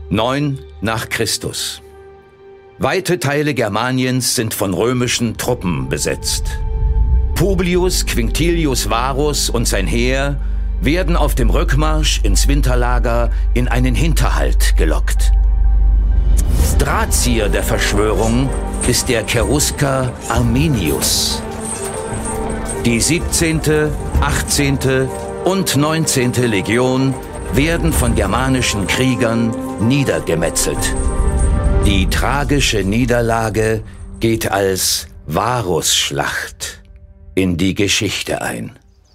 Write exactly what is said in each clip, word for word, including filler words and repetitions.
neun nach Christus. Weite Teile Germaniens sind von römischen Truppen besetzt. Publius Quinctilius Varus und sein Heer werden auf dem Rückmarsch ins Winterlager in einen Hinterhalt gelockt. Drahtzieher der Verschwörung ist der Cherusker Arminius. Die siebzehnte, achtzehnte und neunzehnte Legion werden von germanischen Kriegern niedergemetzelt. Die tragische Niederlage geht als Varusschlacht in die Geschichte ein.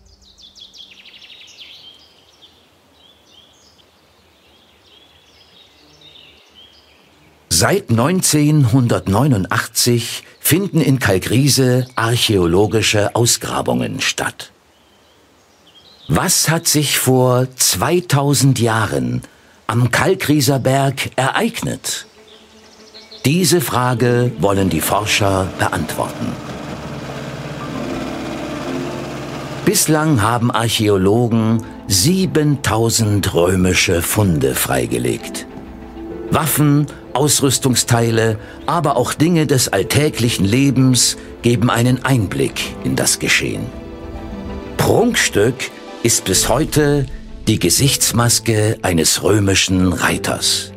Seit neunzehnhundertneunundachtzig finden in Kalkriese archäologische Ausgrabungen statt. Was hat sich vor zweitausend Jahren am Kalkrieser Berg ereignet? Diese Frage wollen die Forscher beantworten. Bislang haben Archäologen siebentausend römische Funde freigelegt. Waffen, Ausrüstungsteile, aber auch Dinge des alltäglichen Lebens geben einen Einblick in das Geschehen. Prunkstück ist bis heute die Gesichtsmaske eines römischen Reiters.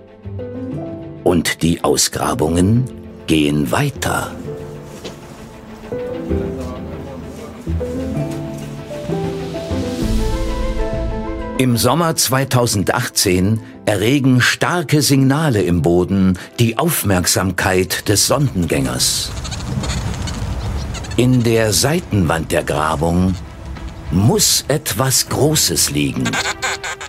Und die Ausgrabungen gehen weiter. Im Sommer zweitausendachtzehn erregen starke Signale im Boden die Aufmerksamkeit des Sondengängers. In der Seitenwand der Grabung muss etwas Großes liegen.